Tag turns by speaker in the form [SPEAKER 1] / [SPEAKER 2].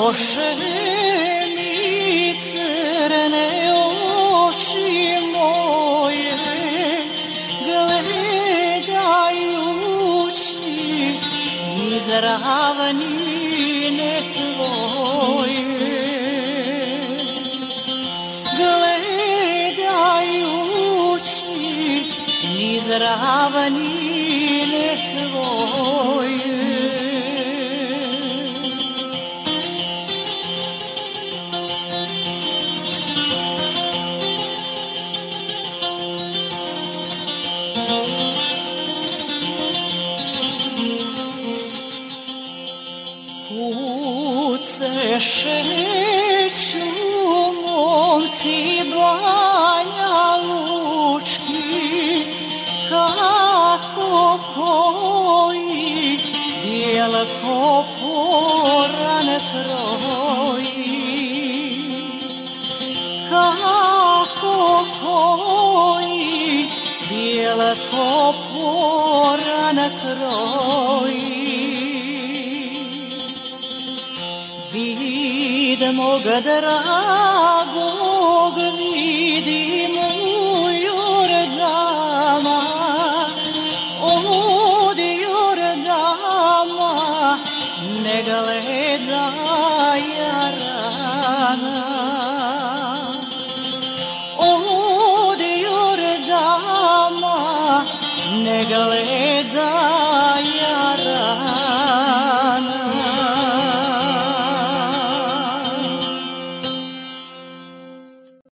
[SPEAKER 1] mi crne oči moje, gledajući iz ravnine tvoje, gledajući iz ravnine tvoje. Kud se šeću momci Banja Lučki, kako koji bijelko poran kroji, kako koji bijelko poran kroji. Vid mog dragog, vidim u Jordama, od Jordama ne gleda jarana, od Jordama ne gleda